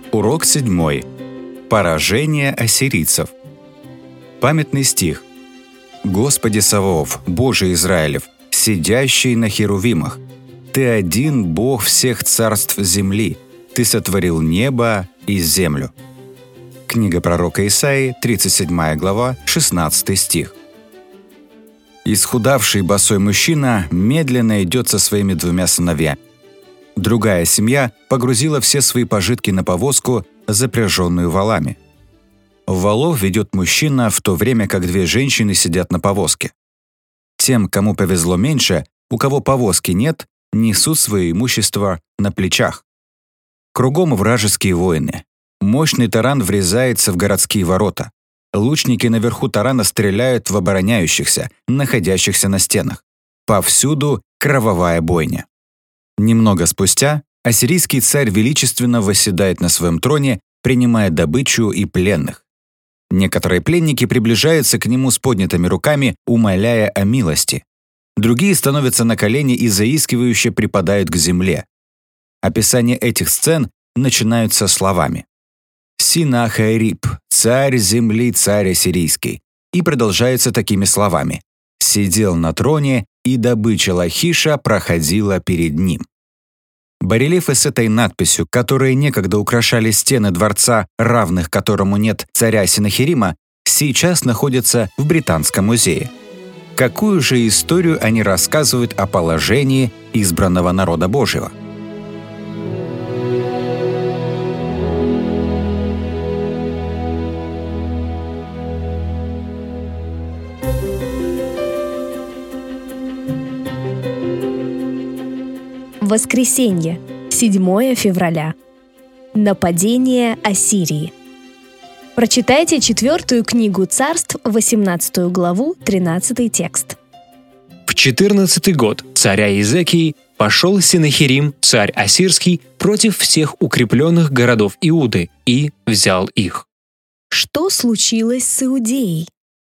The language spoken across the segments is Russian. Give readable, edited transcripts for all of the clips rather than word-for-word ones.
Урок 7. Поражение ассирийцев. Памятный стих. «Господи Саваоф, Боже Израилев, сидящий на херувимах, Ты один Бог всех царств земли, Ты сотворил небо и землю». Книга пророка Исаии, 37 глава, 16 стих. Исхудавший босой мужчина медленно идет со своими 2 сыновьями. Другая семья погрузила все свои пожитки на повозку, запряженную волами. Волов ведет мужчина, в то время как 2 женщины сидят на повозке. Тем, кому повезло меньше, у кого повозки нет, несут свое имущество на плечах. Кругом вражеские воины. Мощный таран врезается в городские ворота. Лучники наверху тарана стреляют в обороняющихся, находящихся на стенах. Повсюду кровавая бойня. Немного спустя ассирийский царь величественно восседает на своем троне, принимая добычу и пленных. Некоторые пленники приближаются к нему с поднятыми руками, умоляя о милости. Другие становятся на колени и заискивающе припадают к земле. Описание этих сцен начинаются словами: «Синахайриб, царь земли, царь ассирийский», и продолжается такими словами: «Сидел на троне, и добыча Лахиша проходила перед ним». Барельефы с этой надписью, которые некогда украшали стены дворца, равных которому нет царя Синахирима, сейчас находятся в Британском музее. Какую же историю они рассказывают о положении избранного народа Божьего? Воскресенье, 7 февраля. Нападение Ассирии. Прочитайте 4 книгу Царств, 18 главу, 13 текст. В 14 год царя Иезекии пошел Синахирим, царь ассирский, против всех укрепленных городов Иуды и взял их. Что случилось с Иудеей?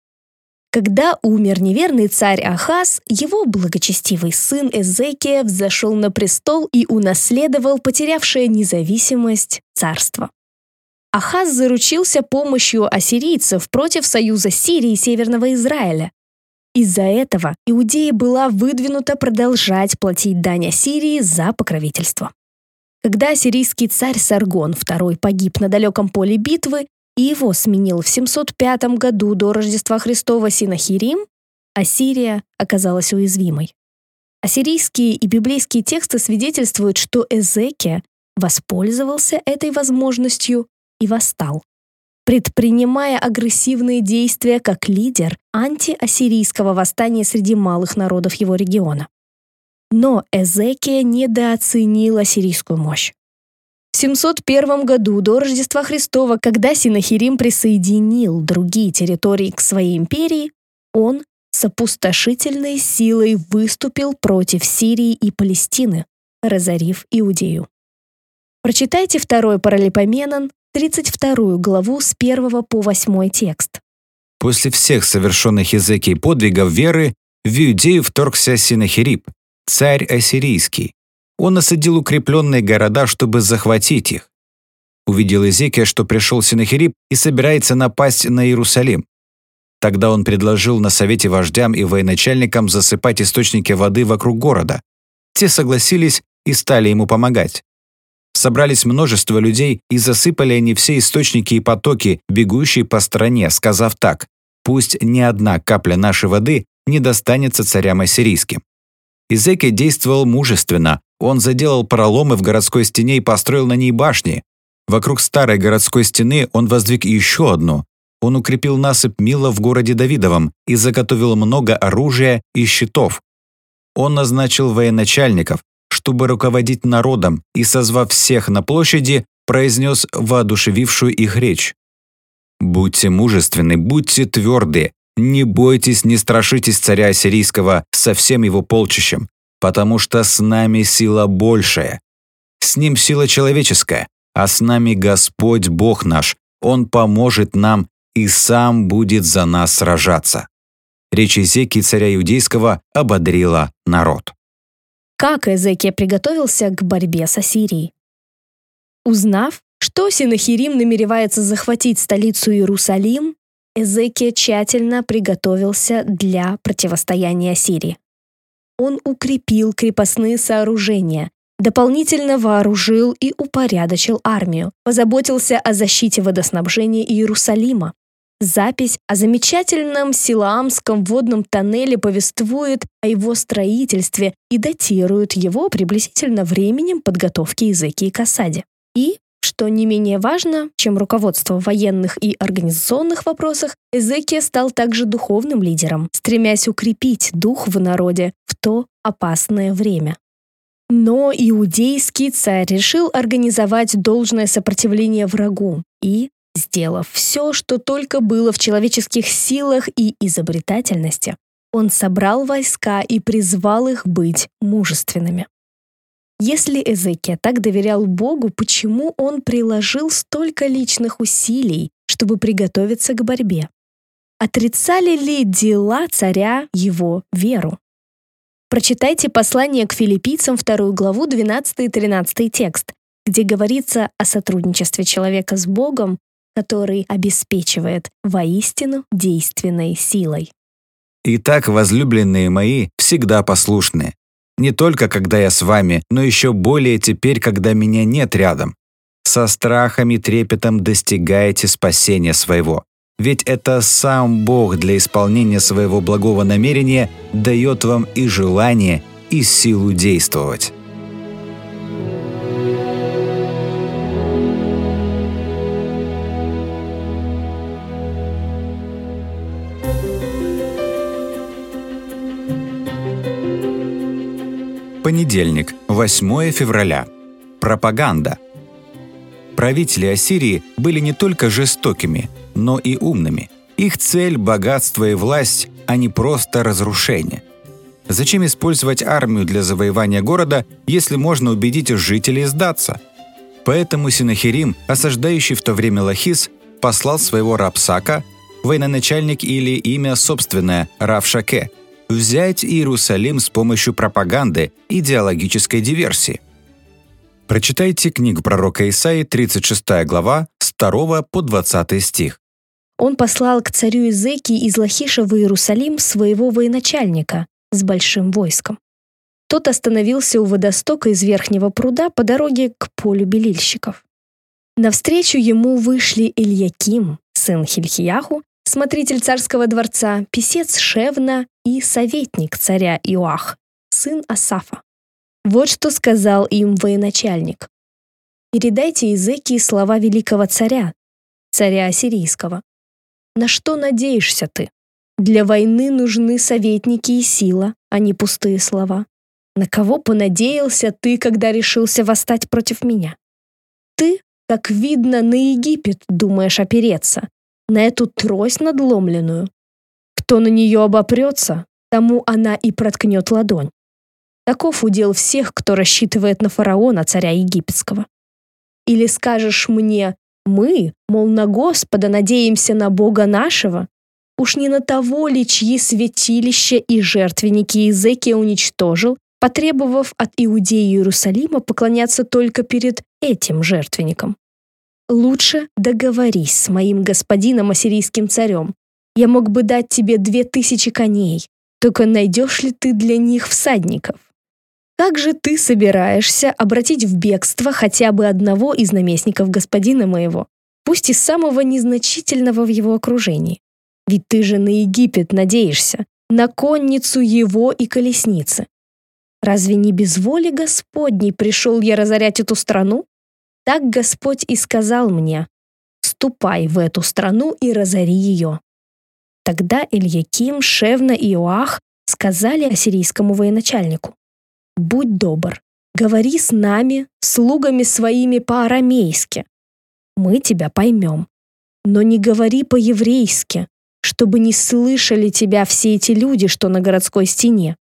Когда умер неверный царь Ахаз, его благочестивый сын Эзекия взошел на престол и унаследовал потерявшее независимость царство. Ахаз заручился помощью ассирийцев против союза Сирии и Северного Израиля. Из-за этого Иудея была выдвинута продолжать платить дань Ассирии за покровительство. Когда ассирийский царь Саргон II погиб на далеком поле битвы, и его сменил в 705 году до Рождества Христова Синахирим, Ассирия оказалась уязвимой. Ассирийские и библейские тексты свидетельствуют, что Эзекия воспользовался этой возможностью и восстал, предпринимая агрессивные действия как лидер антиассирийского восстания среди малых народов его региона. Но Эзекия недооценил ассирийскую мощь. В 701 году до Рождества Христова, когда Синахирим присоединил другие территории к своей империи, он с опустошительной силой выступил против Сирии и Палестины, разорив Иудею. Прочитайте 2 Паралипоменон, 32 главу с 1 по 8 текст. После всех совершенных Иезекией подвигов веры в Иудею вторгся Синахириб, царь ассирийский. Он осадил укрепленные города, чтобы захватить их. Увидел Иезекия, что пришел Синахириб и собирается напасть на Иерусалим. Тогда он предложил на совете вождям и военачальникам засыпать источники воды вокруг города. Те согласились и стали ему помогать. Собрались множество людей, и засыпали они все источники и потоки, бегущие по стране, сказав так: «Пусть ни одна капля нашей воды не достанется царям ассирийским». Иезекия действовал мужественно. Он заделал проломы в городской стене и построил на ней башни. Вокруг старой городской стены он воздвиг еще одну. Он укрепил насыпь Мила в городе Давидовом и заготовил много оружия и щитов. Он назначил военачальников, чтобы руководить народом, и, созвав всех на площади, произнес воодушевившую их речь: «Будьте мужественны, будьте тверды, не бойтесь, не страшитесь царя ассирийского со всем его полчищем, потому что с нами сила большая. С ним сила человеческая, а с нами Господь Бог наш. Он поможет нам и сам будет за нас сражаться». Речь Иезекии, царя иудейского, ободрила народ. Как Эзекия приготовился к борьбе с Ассирией? Узнав, что что Синахирим намеревается захватить столицу Иерусалим, Эзекия тщательно приготовился для противостояния Ассирии. Он укрепил крепостные сооружения, дополнительно вооружил и упорядочил армию, позаботился о защите водоснабжения Иерусалима. Запись о замечательном Силаамском водном тоннеле повествует о его строительстве и датирует его приблизительно временем подготовки Эзекии к осаде. И, что не менее важно, чем руководство в военных и организационных вопросах, Эзекия стал также духовным лидером, стремясь укрепить дух в народе в то опасное время. Но иудейский царь решил организовать должное сопротивление врагу и, сделав все, что только было в человеческих силах и изобретательности, он собрал войска и призвал их быть мужественными. Если Эзекия так доверял Богу, почему он приложил столько личных усилий, чтобы приготовиться к борьбе? Отрицали ли дела царя его веру? Прочитайте послание к филиппийцам 2 главу 12 и 13 текст, где говорится о сотрудничестве человека с Богом, который обеспечивает воистину действенной силой. «Итак, возлюбленные мои, всегда послушны. Не только когда я с вами, но еще более теперь, когда меня нет рядом. Со страхом и трепетом достигаете спасения своего. Ведь это сам Бог для исполнения своего благого намерения дает вам и желание, и силу действовать». Понедельник, 8 февраля. Пропаганда. Правители Ассирии были не только жестокими, но и умными. Их цель – богатство и власть, а не просто разрушение. Зачем использовать армию для завоевания города, если можно убедить жителей сдаться? Поэтому Синахирим, осаждающий в то время Лахис, послал своего Рабсака, военачальник или имя собственное Равшаке, взять Иерусалим с помощью пропаганды, идеологической диверсии. Прочитайте книгу пророка Исаии, 36 глава, с 2 по 20 стих. Он послал к царю Эзекии из Лахиша в Иерусалим своего военачальника с большим войском. Тот остановился у водостока из верхнего пруда по дороге к полю белильщиков. Навстречу ему вышли Ильяким, сын Хильхияху, смотритель царского дворца, писец Шевна и советник царя Иоах, сын Асафа. Вот что сказал им военачальник. «Передайте Эзекии слова великого царя, царя ассирийского. На что надеешься ты? Для войны нужны советники и сила, а не пустые слова. На кого понадеялся ты, когда решился восстать против меня? Ты, как видно, на Египет думаешь опереться, на эту трость надломленную. Кто на нее обопрется, тому она и проткнет ладонь. Таков удел всех, кто рассчитывает на фараона, царя египетского. Или скажешь мне, мы, мол, на Господа надеемся на Бога нашего? Уж не на того ли, чьи святилища и жертвенники Эзекия уничтожил, потребовав от иудеи Иерусалима поклоняться только перед этим жертвенником? Лучше договорись с моим господином ассирийским царем. Я мог бы дать тебе 2000 коней, только найдешь ли ты для них всадников? Как же ты собираешься обратить в бегство хотя бы одного из наместников господина моего, пусть и самого незначительного в его окружении? Ведь ты же на Египет надеешься, на конницу его и колесницы. Разве не без воли Господней пришел я разорять эту страну? Так Господь и сказал мне: ступай в эту страну и разори ее». Тогда Ильяким, Шевна и Иоах сказали ассирийскому военачальнику: «Будь добр, говори с нами, слугами своими по-арамейски. Мы тебя поймем, но не говори по-еврейски, чтобы не слышали тебя все эти люди, что на городской стене».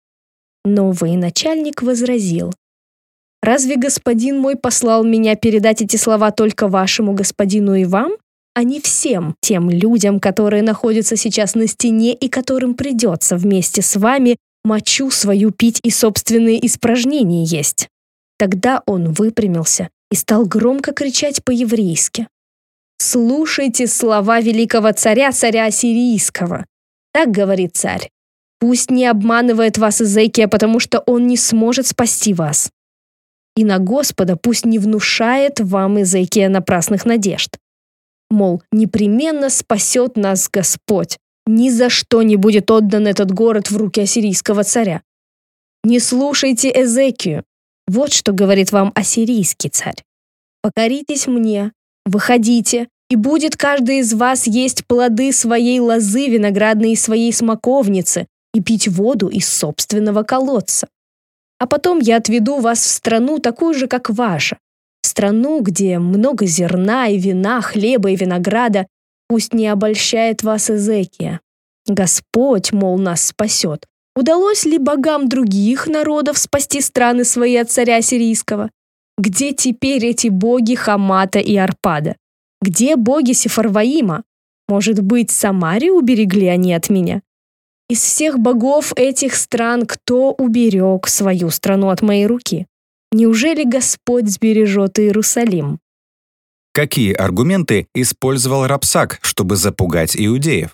Но военачальник возразил: «Разве господин мой послал меня передать эти слова только вашему господину и вам, а не всем тем людям, которые находятся сейчас на стене и которым придется вместе с вами мочу свою пить и собственные испражнения есть?» Тогда он выпрямился и стал громко кричать по-еврейски: «Слушайте слова великого царя, царя Ассирийского! Так говорит царь. Пусть не обманывает вас Эзекия, потому что он не сможет спасти вас. И на Господа пусть не внушает вам Эзекия напрасных надежд. Мол, непременно спасет нас Господь. Ни за что не будет отдан этот город в руки ассирийского царя. Не слушайте Эзекию. Вот что говорит вам ассирийский царь. Покоритесь мне, выходите, и будет каждый из вас есть плоды своей лозы виноградной и своей смоковницы и пить воду из собственного колодца. А потом я отведу вас в страну такую же, как ваша, в страну, где много зерна и вина, хлеба и винограда. Пусть не обольщает вас Эзекия. Господь, мол, нас спасет. Удалось ли богам других народов спасти страны свои от царя Ассирийского? Где теперь эти боги Хамата и Арпада? Где боги Сефарваима? Может быть, Самарию уберегли они от меня? Из всех богов этих стран кто уберег свою страну от моей руки? Неужели Господь сбережет Иерусалим?» Какие аргументы использовал Рапсак, чтобы запугать иудеев?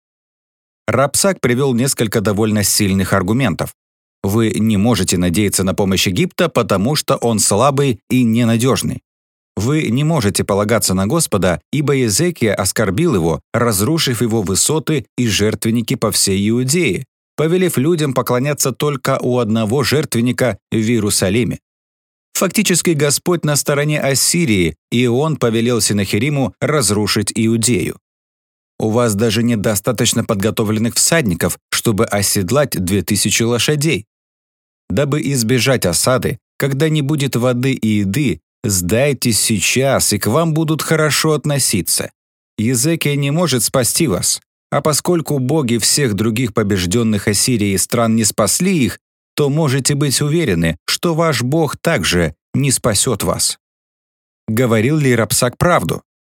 Рапсак привел несколько довольно сильных аргументов. Вы не можете надеяться на помощь Египта, потому что он слабый и ненадежный. Вы не можете полагаться на Господа, ибо Иезекия оскорбил его, разрушив его высоты и жертвенники по всей Иудее, повелев людям поклоняться только у одного жертвенника в Иерусалиме. Фактически Господь на стороне Ассирии, и Он повелел Сенахериму разрушить Иудею. У вас даже нет достаточно подготовленных всадников, чтобы оседлать 2000 лошадей. Дабы избежать осады, когда не будет воды и еды, сдайтесь сейчас, и к вам будут хорошо относиться. Иезекия не может спасти вас, а поскольку боги всех других побежденных Ассирией стран не спасли их, то можете быть уверены, что ваш Бог также не спасет вас. Говорил ли Рапсак правду?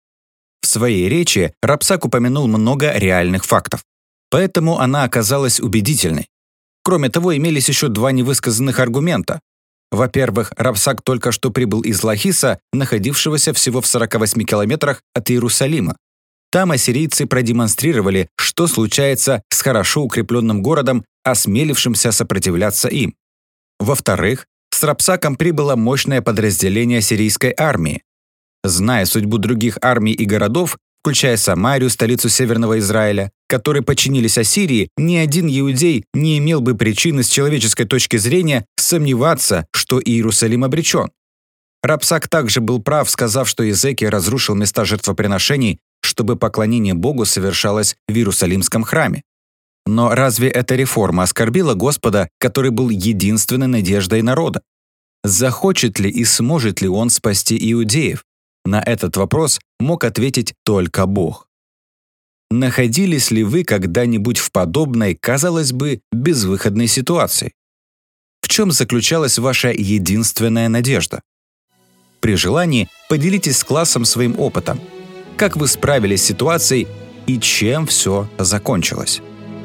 В своей речи Рапсак упомянул много реальных фактов, поэтому она оказалась убедительной. Кроме того, имелись еще два невысказанных аргумента. Во-первых, Рапсак только что прибыл из Лахиса, находившегося всего в 48 километрах от Иерусалима. Там ассирийцы продемонстрировали, что случается с хорошо укрепленным городом, осмелившимся сопротивляться им. Во-вторых, с Рапсаком прибыло мощное подразделение ассирийской армии. Зная судьбу других армий и городов, включая Самарию, столицу Северного Израиля, которые подчинились Ассирии, ни один иудей не имел бы причины с человеческой точки зрения сомневаться, что Иерусалим обречен. Рапсак также был прав, сказав, что Иезекия разрушил места жертвоприношений, чтобы поклонение Богу совершалось в Иерусалимском храме. Но разве эта реформа оскорбила Господа, который был единственной надеждой народа? Захочет ли и сможет ли он спасти иудеев? На этот вопрос мог ответить только Бог. Находились ли вы когда-нибудь в подобной, казалось бы, безвыходной ситуации? В чем заключалась ваша единственная надежда? При желании поделитесь с классом своим опытом. Как вы справились с ситуацией и чем все закончилось?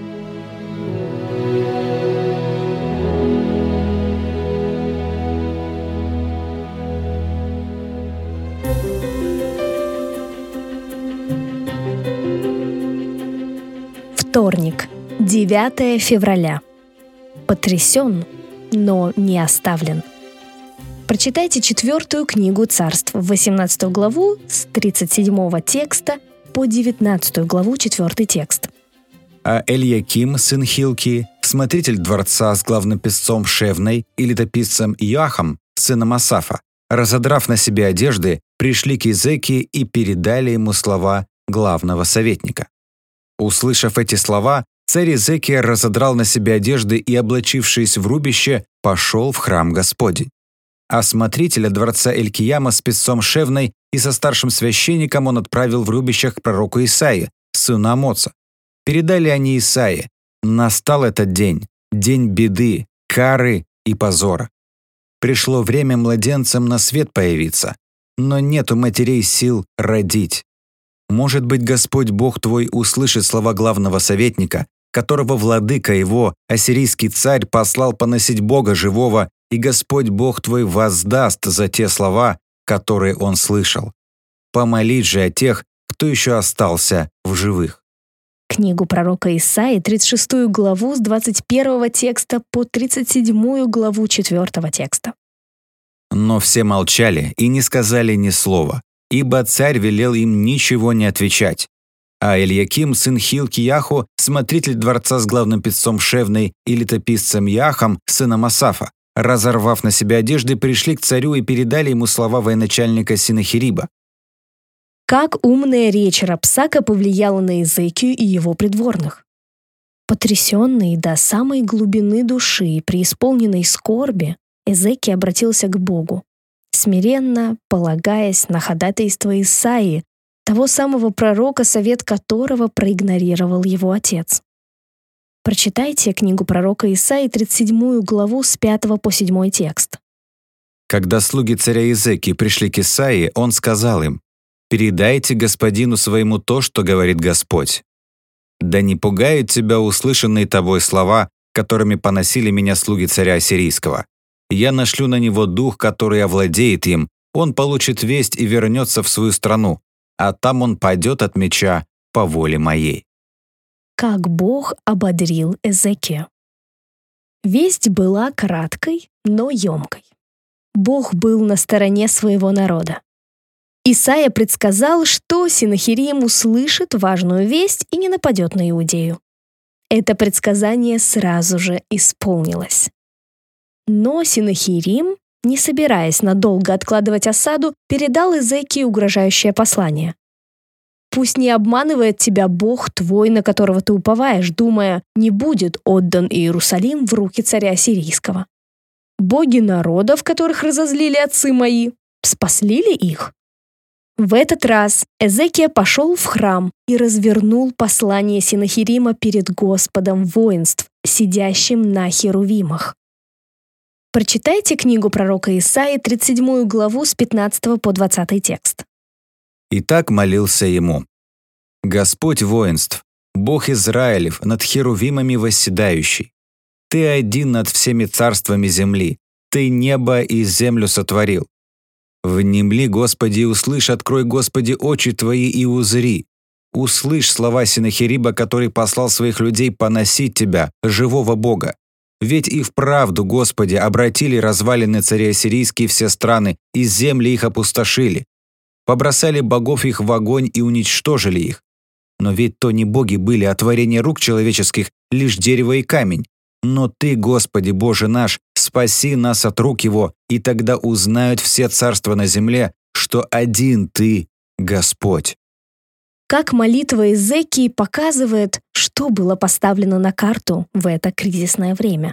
Вторник, 9 февраля. Потрясен, но не оставлен. Прочитайте 4 книгу Царств, 18 главу с 37 текста по 19 главу 4 текст. А Эльяким, сын Хилки, смотритель дворца с главным писцом Шевной и летописцем Иоахом, сыном Асафа, разодрав на себе одежды, пришли к Иезекии и передали ему слова главного советника. Услышав эти слова, царь Иезекия разодрал на себе одежды и, облачившись в рубище, пошел в храм Господень. А смотрителя дворца Элькияма с писцом Шевной и со старшим священником он отправил в рубищах к пророку Исаии, сыну Амоца. Передали они Исаии: «Настал этот день, день беды, кары и позора. Пришло время младенцам на свет появиться, но нет у матерей сил родить. Может быть, Господь Бог твой услышит слова главного советника, которого владыка его, ассирийский царь, послал поносить Бога живого, и Господь Бог твой воздаст за те слова, которые он слышал. Помолись же о тех, кто еще остался в живых. Книгу пророка Исаии, 36 главу с 21 текста по 37 главу 4 текста. Но все молчали и не сказали ни слова, ибо царь велел им ничего не отвечать. А Ильяким, сын Хилкияху, смотритель дворца с главным писцом Шевной и летописцем Яхом, сыном Асафа, разорвав на себе одежды, пришли к царю и передали ему слова военачальника Синахириба. Как умная речь Рабсака повлияла на Эзекию и его придворных. Потрясенный до самой глубины души и преисполненной скорби, Эзекия обратился к Богу, смиренно полагаясь на ходатайство Исаии, того самого пророка, совет которого проигнорировал его отец. Прочитайте книгу пророка Исаии, 37 главу с 5 по 7 текст. Когда слуги царя Иезекии пришли к Исаии, он сказал им: «Передайте господину своему то, что говорит Господь. Да не пугают тебя услышанные тобой слова, которыми поносили меня слуги царя Ассирийского. Я нашлю на него дух, который овладеет им, он получит весть и вернется в свою страну, а там он падет от меча по воле моей». Как Бог ободрил Эзекию. Весть была краткой, но емкой. Бог был на стороне своего народа. Исаия предсказал, что Синахирим услышит важную весть и не нападет на Иудею. Это предсказание сразу же исполнилось. Но Синахирим, не собираясь надолго откладывать осаду, передал Эзекии угрожающее послание. «Пусть не обманывает тебя Бог твой, на которого ты уповаешь, думая, не будет отдан Иерусалим в руки царя Ассирийского. Боги народов, которых разозлили отцы мои, спасли ли их?» В этот раз Эзекия пошел в храм и развернул послание Синахирима перед Господом воинств, сидящим на херувимах. Прочитайте книгу пророка Исаии, 37 главу с 15 по 20 текст. И так молился ему: «Господь воинств, Бог Израилев, над херувимами восседающий. Ты один над всеми царствами земли, ты небо и землю сотворил. Внемли, Господи, и услышь, открой, Господи, очи твои и узри. Услышь слова Синахириба, который послал своих людей поносить тебя, живого Бога. Ведь и вправду, Господи, обратили развалины царя Ассирийские все страны, и земли их опустошили. Побросали богов их в огонь и уничтожили их. Но ведь то не боги были, а творение рук человеческих, лишь дерево и камень. Но Ты, Господи, Боже наш, спаси нас от рук его, и тогда узнают все царства на земле, что один Ты, Господь». Как молитва Эзекии показывает, что было поставлено на карту в это кризисное время.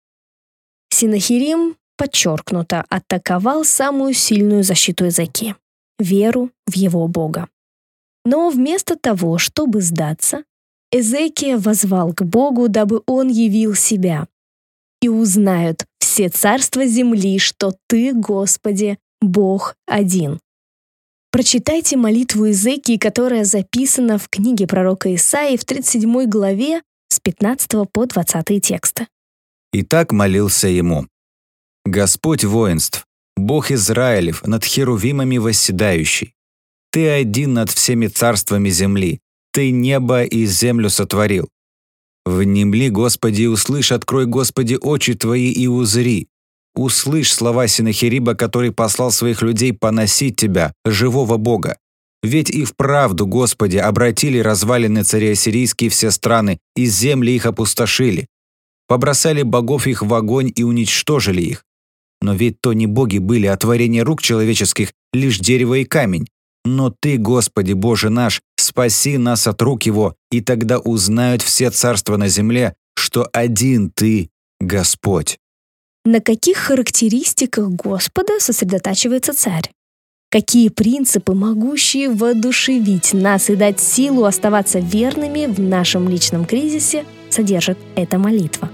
Синахирим, подчеркнуто, атаковал самую сильную защиту Эзекии – веру в его Бога. Но вместо того, чтобы сдаться, Эзекия воззвал к Богу, дабы он явил себя. «И узнают все царства земли, что Ты, Господи, Бог один». Прочитайте молитву Эзекии, которая записана в книге пророка Исаии в 37 главе с 15 по 20 тексты. И так молился ему: «Господь воинств, Бог Израилев, над херувимами восседающий. Ты один над всеми царствами земли, Ты небо и землю сотворил. Внемли, Господи, и услышь, открой, Господи, очи твои и узри. Услышь слова Синахириба, который послал своих людей поносить тебя, живого Бога. Ведь и вправду, Господи, обратили развалины царя Ассирийские все страны, и земли их опустошили. Побросали богов их в огонь и уничтожили их. Но ведь то не боги были, а творение рук человеческих, лишь дерево и камень. Но Ты, Господи, Боже наш, спаси нас от рук его, и тогда узнают все царства на земле, что один Ты, Господь». На каких характеристиках Господа сосредотачивается царь? Какие принципы, могущие воодушевить нас и дать силу оставаться верными в нашем личном кризисе, содержит эта молитва?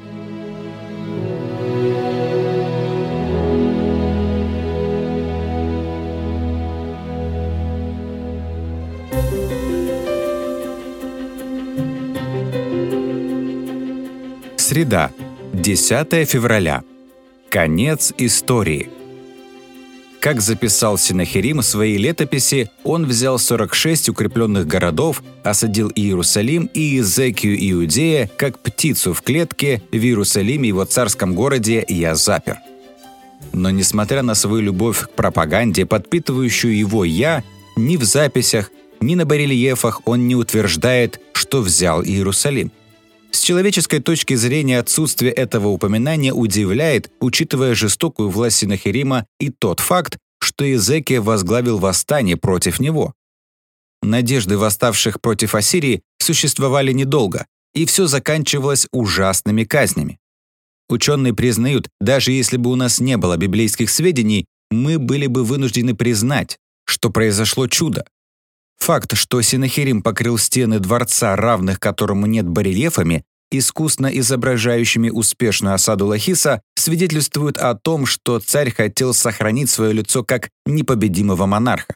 Среда, 10 февраля. Конец истории. Как записал Синахирим в своей летописи, он взял 46 укрепленных городов, осадил Иерусалим и Иезекию Иудея, как птицу в клетке, в Иерусалиме, его царском городе, я запер. Но несмотря на свою любовь к пропаганде, подпитывающую его «я», ни в записях, ни на барельефах он не утверждает, что взял Иерусалим. С человеческой точки зрения отсутствие этого упоминания удивляет, учитывая жестокую власть Синахирима и тот факт, что Иезекия возглавил восстание против него. Надежды восставших против Ассирии существовали недолго, и все заканчивалось ужасными казнями. Ученые признают, даже если бы у нас не было библейских сведений, мы были бы вынуждены признать, что произошло чудо. Факт, что Синахирим покрыл стены дворца, равных которому нет, барельефами, искусно изображающими успешную осаду Лахиса, свидетельствует о том, что царь хотел сохранить свое лицо как непобедимого монарха.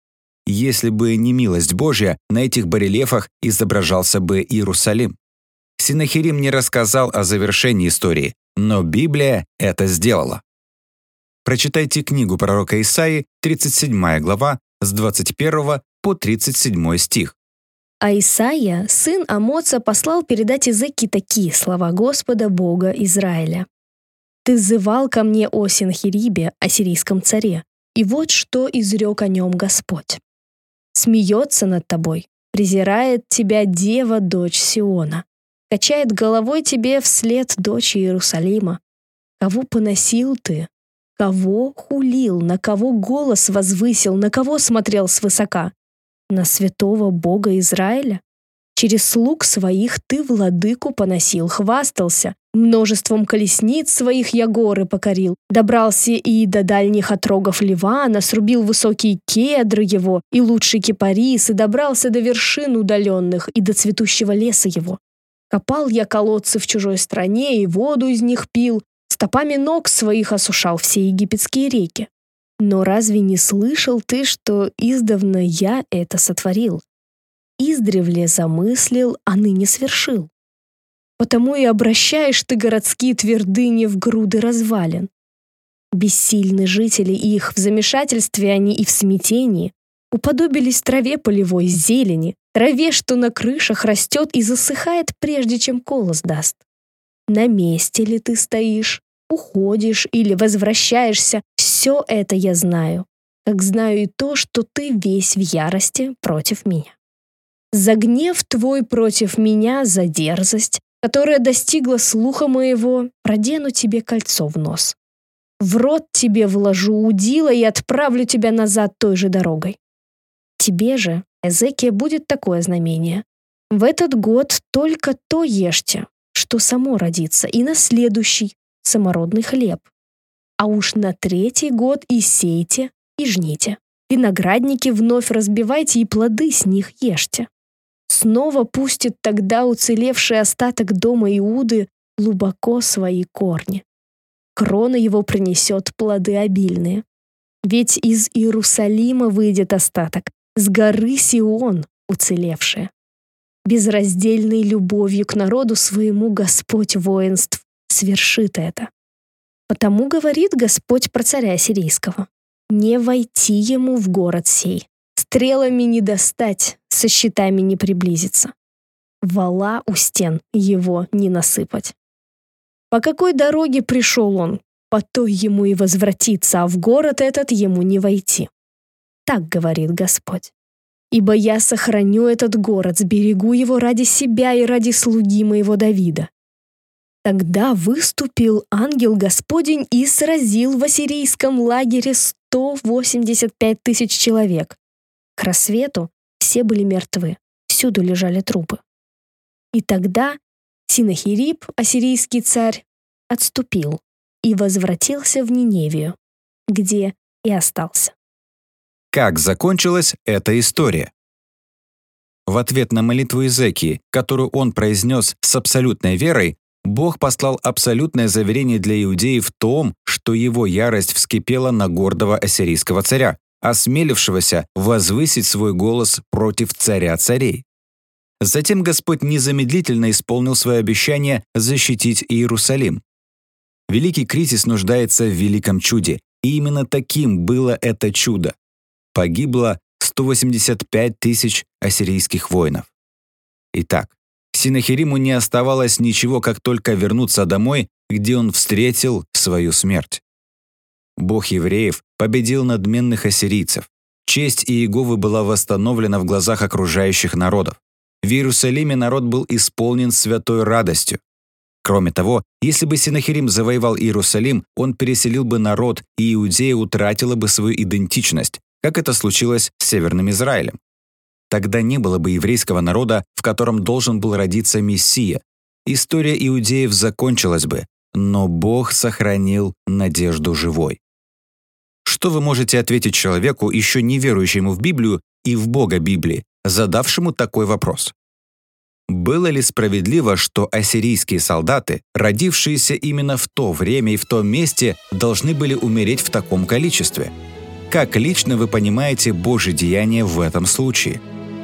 Если бы не милость Божья, на этих барельефах изображался бы Иерусалим. Синахирим не рассказал о завершении истории, но Библия это сделала. Прочитайте книгу пророка Исаии, 37 глава, с 21 по 37 стих. А Исаия, сын Амоца, послал передать Иезекии такие слова Господа Бога Израиля. «Ты взывал ко мне о Синахирибе, ассирийском царе, и вот что изрек о нем Господь. Смеется над тобой, презирает тебя дева, дочь Сиона, качает головой тебе вслед дочь Иерусалима. Кого поносил ты? Кого хулил? На кого голос возвысил? На кого смотрел свысока? На святого Бога Израиля? Через слуг своих ты владыку поносил, хвастался, множеством колесниц своих я горы покорил, добрался и до дальних отрогов Ливана, срубил высокие кедры его и лучший кипарис, и добрался до вершин удаленных и до цветущего леса его. Копал я колодцы в чужой стране и воду из них пил, стопами ног своих осушал все египетские реки. Но разве не слышал ты, что издавна я это сотворил? Издревле замыслил, а ныне свершил. Потому и обращаешь ты городские твердыни в груды развалин. Бессильны жители их, в замешательстве они и в смятении, уподобились траве полевой зелени, траве, что на крышах растет и засыхает, прежде чем колос даст. На месте ли ты стоишь, уходишь или возвращаешься, все это я знаю, как знаю и то, что ты весь в ярости против меня. За гнев твой против меня, за дерзость, которая достигла слуха моего, продену тебе кольцо в нос. В рот тебе вложу удила и отправлю тебя назад той же дорогой. Тебе же, Эзекия, будет такое знамение. В этот год только то ешьте, что само родится, и на следующий самородный хлеб. А уж на третий год и сейте, и жните. Виноградники вновь разбивайте, и плоды с них ешьте. Снова пустит тогда уцелевший остаток дома Иуды глубоко свои корни. Крона его принесет плоды обильные. Ведь из Иерусалима выйдет остаток, с горы Сион уцелевшая. Безраздельной любовью к народу своему Господь воинств свершит это. Потому говорит Господь про царя сирийского: не войти ему в город сей, стрелами не достать, со щитами не приблизиться, вала у стен его не насыпать. По какой дороге пришел он, по той ему и возвратиться, а в город этот ему не войти. Так говорит Господь. Ибо я сохраню этот город, сберегу его ради себя и ради слуги моего Давида. Тогда выступил ангел Господень и сразил в ассирийском лагере 185 тысяч человек. К рассвету все были мертвы, всюду лежали трупы. И тогда Синахириб, ассирийский царь, отступил и возвратился в Ниневию, где и остался. Как закончилась эта история? В ответ на молитву Иезекии, которую он произнес с абсолютной верой, Бог послал абсолютное заверение для иудеев в том, что его ярость вскипела на гордого ассирийского царя, осмелившегося возвысить свой голос против царя царей. Затем Господь незамедлительно исполнил свое обещание защитить Иерусалим. Великий кризис нуждается в великом чуде, И именно таким было это чудо. Погибло 185 тысяч ассирийских воинов. Итак, Синахириму не оставалось ничего, как только вернуться домой, где он встретил свою смерть. Бог евреев победил надменных ассирийцев. Честь Иеговы была восстановлена в глазах окружающих народов. В Иерусалиме народ был исполнен святой радостью. Кроме того, если бы Синахирим завоевал Иерусалим, он переселил бы народ, и Иудея утратила бы свою идентичность, как это случилось с Северным Израилем. Тогда не было бы еврейского народа, в котором должен был родиться Мессия. История иудеев закончилась бы, но Бог сохранил надежду живой. Что вы можете ответить человеку, еще не верующему в Библию и в Бога Библии, задавшему такой вопрос? Было ли справедливо, что ассирийские солдаты, родившиеся именно в то время и в том месте, должны были умереть в таком количестве? Как лично вы понимаете Божье деяние в этом случае?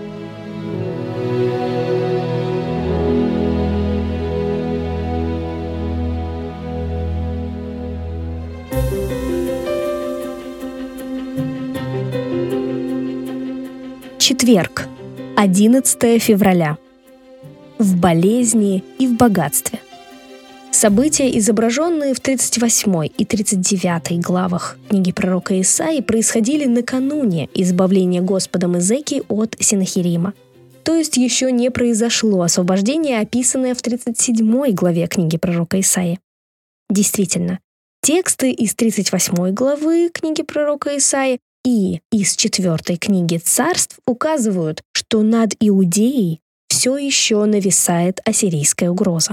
Четверг, 11 февраля. В болезни и в богатстве. События, изображенные в 38 и 39 главах книги пророка Исаии, происходили накануне избавления Господом Эзекии от Синахирима. То есть еще не произошло освобождение, описанное в 37 главе книги пророка Исаии. Действительно, тексты из 38 главы книги пророка Исаии и из 4 книги Царств указывают, что над Иудеей все еще нависает ассирийская угроза.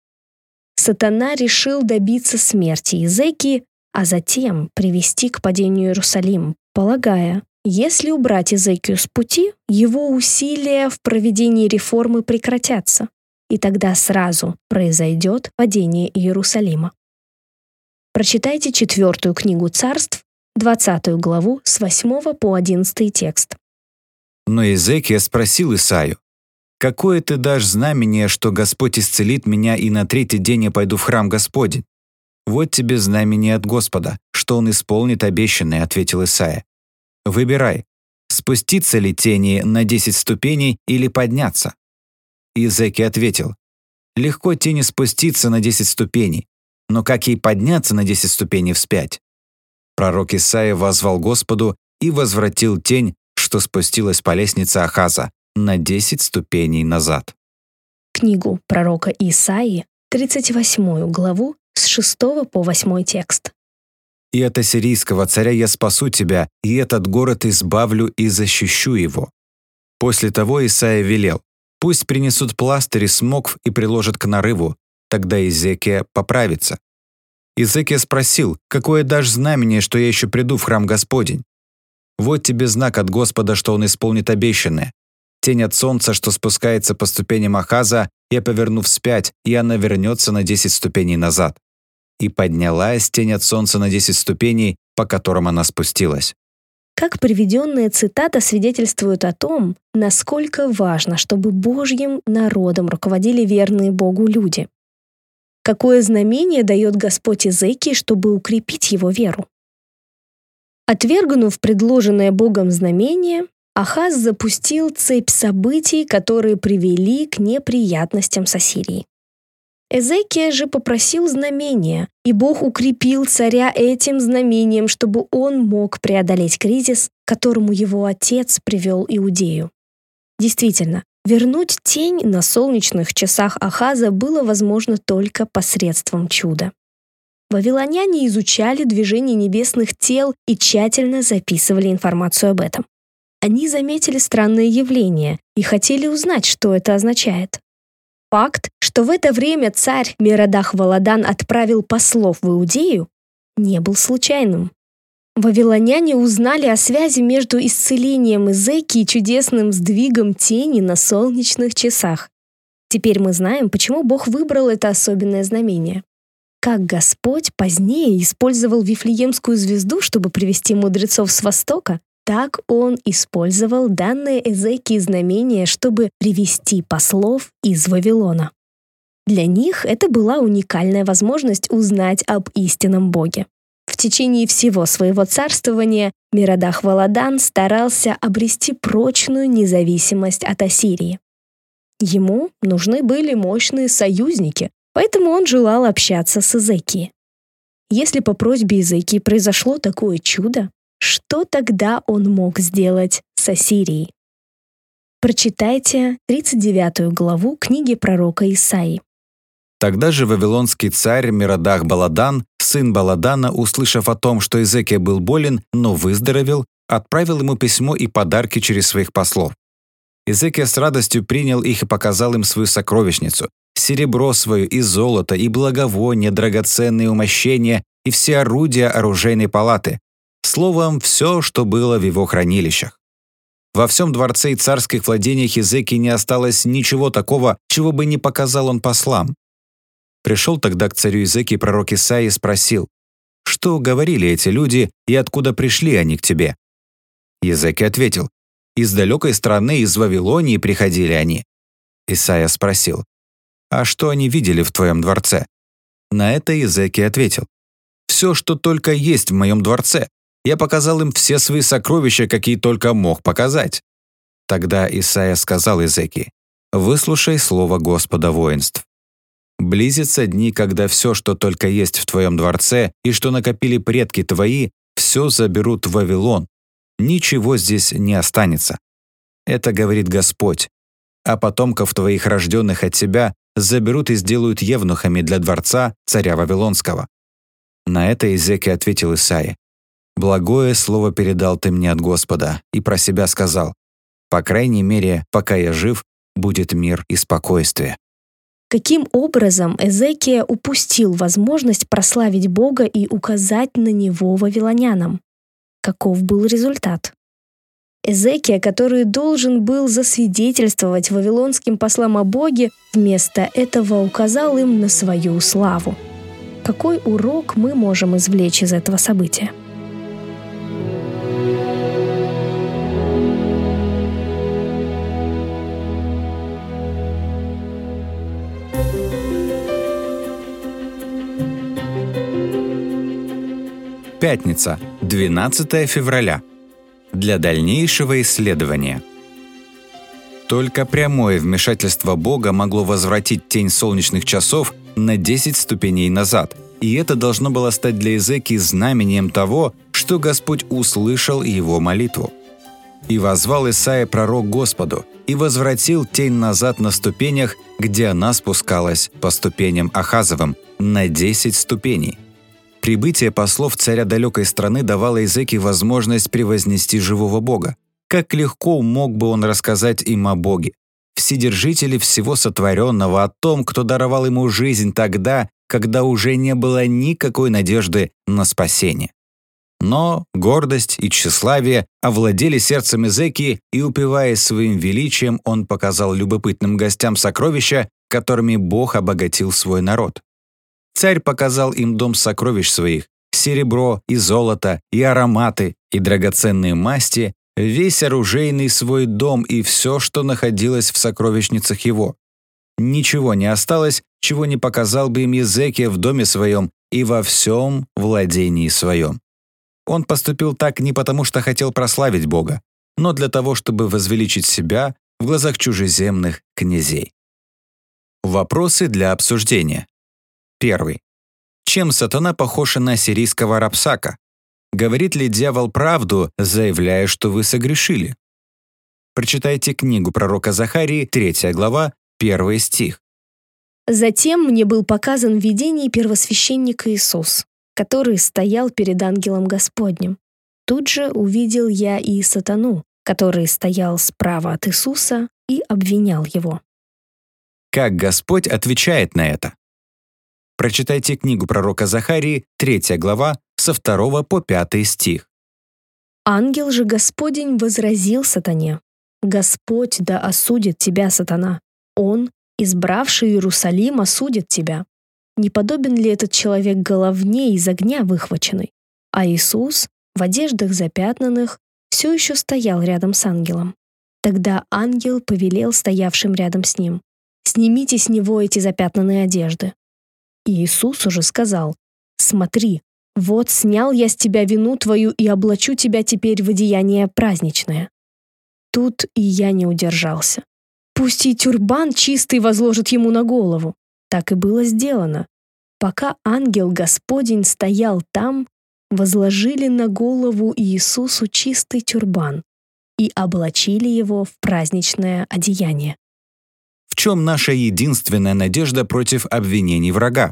Сатана решил добиться смерти Эзекии, а затем привести к падению Иерусалима, полагая, если убрать Эзекию с пути, его усилия в проведении реформы прекратятся, и тогда сразу произойдет падение Иерусалима. Прочитайте 4 книгу Царств, 20 главу с 8 по 11 текст. Но Эзекия спросил Исаию: «Какое ты дашь знамение, что Господь исцелит меня, и на 3-й день я пойду в храм Господень?» «Вот тебе знамение от Господа, что Он исполнит обещанное», — ответил Исаия. «Выбирай, спуститься ли тени на 10 ступеней или подняться?» Эзекия ответил: «Легко тени спуститься на 10 ступеней, но как ей подняться на 10 ступеней вспять?» Пророк Исаия воззвал Господу и возвратил тень, что спустилась по лестнице Ахаза, на 10 ступеней назад. Книгу пророка Исаии, 38 главу, с 6 по 8 текст. «И от ассирийского царя я спасу тебя, и этот город избавлю и защищу его». После того Исаия велел: «Пусть принесут пластырь смокв и приложат к нарыву, тогда Эзекия поправится». Эзекия спросил: «Какое дашь знамение, что я еще приду в храм Господень?» «Вот тебе знак от Господа, что Он исполнит обещанное. Тень от солнца, что спускается по ступеням Ахаза, я поверну вспять, и она вернется на 10 ступеней назад». И поднялась тень от солнца на 10 ступеней, по которым она спустилась. Как приведенная цитата свидетельствует о том, насколько важно, чтобы Божьим народом руководили верные Богу люди. Какое знамение дает Господь Эзекии, чтобы укрепить его веру? Отвергнув предложенное Богом знамение, Ахаз запустил цепь событий, которые привели к неприятностям с Ассирией. Эзекия же попросил знамения, и Бог укрепил царя этим знамением, чтобы он мог преодолеть кризис, к которому его отец привел Иудею. Действительно, вернуть тень на солнечных часах Ахаза было возможно только посредством чуда. Вавилоняне изучали движение небесных тел и тщательно записывали информацию об этом. Они заметили странное явление и хотели узнать, что это означает. Факт, что в это время царь Мерадах-Валадан отправил послов в Иудею, не был случайным. Вавилоняне узнали о связи между исцелением Эзекии и чудесным сдвигом тени на солнечных часах. Теперь мы знаем, почему Бог выбрал это особенное знамение. Как Господь позднее использовал Вифлеемскую звезду, чтобы привести мудрецов с Востока, так Он использовал данное Эзекии знамение, чтобы привести послов из Вавилона. Для них это была уникальная возможность узнать об истинном Боге. В течение всего своего царствования Мирадах-Валадан старался обрести прочную независимость от Ассирии. Ему нужны были мощные союзники, поэтому он желал общаться с Эзекией. Если по просьбе Эзекии произошло такое чудо, что тогда он мог сделать с Ассирией? Прочитайте 39 главу книги пророка Исаии. Тогда же вавилонский царь Мирадах-Баладан, сын Баладана, услышав о том, что Эзекия был болен, но выздоровел, отправил ему письмо и подарки через своих послов. Эзекия с радостью принял их и показал им свою сокровищницу, серебро свое и золото, и благовония, драгоценные умощения, и все орудия оружейной палаты. Словом, все, что было в его хранилищах. Во всем дворце и царских владениях Эзекии не осталось ничего такого, чего бы не показал он послам. Пришел тогда к царю Эзекии пророк Исаия и спросил: «Что говорили эти люди и откуда пришли они к тебе?» Эзекия ответил: «Из далекой страны, из Вавилонии приходили они». Исаия спросил: «А что они видели в твоем дворце?» На это Эзекия ответил: «Все, что только есть в моем дворце. Я показал им все свои сокровища, какие только мог показать». Тогда Исаия сказал Эзекии: «Выслушай слово Господа воинств. Близятся дни, когда все, что только есть в твоем дворце и что накопили предки твои, все заберут в Вавилон. Ничего здесь не останется. Это говорит Господь. А потомков твоих, рожденных от тебя, заберут и сделают евнухами для дворца царя Вавилонского». На это Эзекия ответил Исаии: «Благое слово передал ты мне от Господа», и про себя сказал: «По крайней мере, пока я жив, будет мир и спокойствие». Каким образом Эзекия упустил возможность прославить Бога и указать на него вавилонянам? Каков был результат? Эзекия, который должен был засвидетельствовать вавилонским послам о Боге, вместо этого указал им на свою славу. Какой урок мы можем извлечь из этого события? Пятница, 12 февраля. Для дальнейшего исследования. Только прямое вмешательство Бога могло возвратить тень солнечных часов на 10 ступеней назад, и это должно было стать для Эзекии знамением того, что Господь услышал его молитву. «И воззвал Исаия пророк Господу, и возвратил тень назад на ступенях, где она спускалась по ступеням Ахазовым, на 10 ступеней». Прибытие послов царя далекой страны давало Эзекии возможность превознести живого Бога. Как легко мог бы он рассказать им о Боге, вседержителе всего сотворенного, о том, кто даровал ему жизнь тогда, когда уже не было никакой надежды на спасение. Но гордость и тщеславие овладели сердцем Эзекии, и, упиваясь своим величием, он показал любопытным гостям сокровища, которыми Бог обогатил свой народ. Царь показал им дом сокровищ своих, серебро и золото, и ароматы, и драгоценные масти, весь оружейный свой дом и все, что находилось в сокровищницах его. Ничего не осталось, чего не показал бы им Эзекия в доме своем и во всем владении своем. Он поступил так не потому, что хотел прославить Бога, но для того, чтобы возвеличить себя в глазах чужеземных князей. Вопросы для обсуждения. Первый. Чем сатана похож на ассирийского Рапсака? Говорит ли дьявол правду, заявляя, что вы согрешили? Прочитайте книгу пророка Захарии, 3 глава, 1 стих. Затем мне был показан в видении первосвященник Иисус, который стоял перед ангелом Господним. Тут же увидел я и сатану, который стоял справа от Иисуса и обвинял его. Как Господь отвечает на это? Прочитайте книгу пророка Захарии, 3 глава, со 2 по 5 стих. Ангел же Господень возразил сатане: «Господь да осудит тебя, сатана. Он, избравший Иерусалим, осудит тебя. Не подобен ли этот человек головне из огня выхваченный?» А Иисус, в одеждах запятнанных, все еще стоял рядом с ангелом. Тогда ангел повелел стоявшим рядом с ним: «Снимите с него эти запятнанные одежды». И Иисус уже сказал: «Смотри, Вот снял я с тебя вину твою и облачу тебя теперь в одеяние праздничное». Тут и я не удержался. Пусть и тюрбан чистый возложит ему на голову. Так и было сделано. Пока ангел Господень стоял там, возложили на голову Иисусу чистый тюрбан и облачили его в праздничное одеяние. В чем наша единственная надежда против обвинений врага?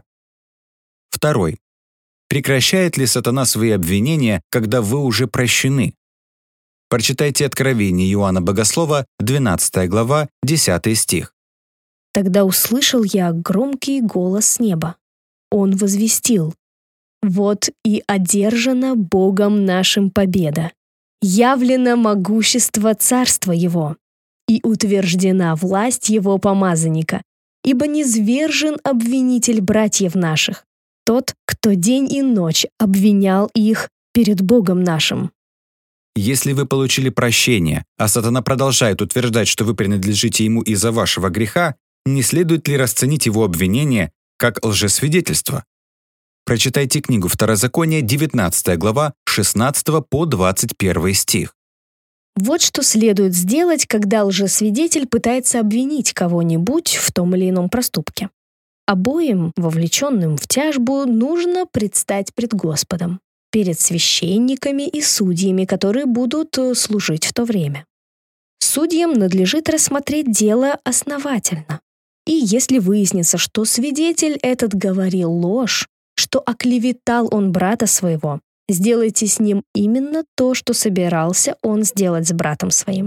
2. Прекращает ли сатана свои обвинения, когда вы уже прощены? Прочитайте Откровение Иоанна Богослова, 12 глава, 10 стих. Тогда услышал я громкий голос с неба. Он возвестил: «Вот и одержана Богом нашим победа, явлено могущество царства Его, и утверждена власть Его помазанника, ибо низвержен обвинитель братьев наших, тот, кто день и ночь обвинял их перед Богом нашим». Если вы получили прощение, а сатана продолжает утверждать, что вы принадлежите ему из-за вашего греха, не следует ли расценить его обвинение как лжесвидетельство? Прочитайте книгу Второзакония, 19 глава, 16 по 21 стих. Вот что следует сделать, когда лжесвидетель пытается обвинить кого-нибудь в том или ином проступке. Обоим, вовлеченным в тяжбу, нужно предстать пред Господом, перед священниками и судьями, которые будут служить в то время. Судьям надлежит рассмотреть дело основательно. И если выяснится, что свидетель этот говорил ложь, что оклеветал он брата своего, сделайте с ним именно то, что собирался он сделать с братом своим.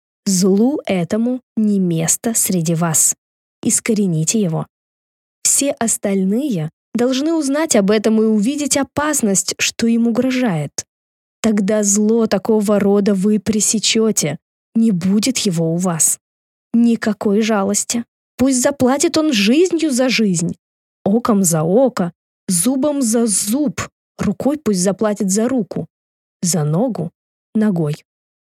Злу этому не место среди вас. Искорените его. Все остальные должны узнать об этом и увидеть опасность, что им угрожает. Тогда зло такого рода вы пресечете, не будет его у вас. Никакой жалости. Пусть заплатит он жизнью за жизнь, оком за око, зубом за зуб, рукой пусть заплатит за руку, за ногу — ногой.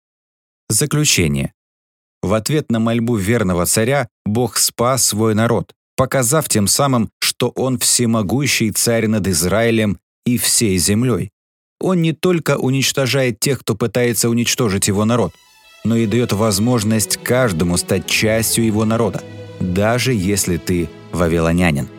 Заключение. В ответ на мольбу верного царя Бог спас свой народ, показав тем самым, что Он всемогущий царь над Израилем и всей землей. Он не только уничтожает тех, кто пытается уничтожить его народ, но и дает возможность каждому стать частью его народа, даже если ты вавилонянин.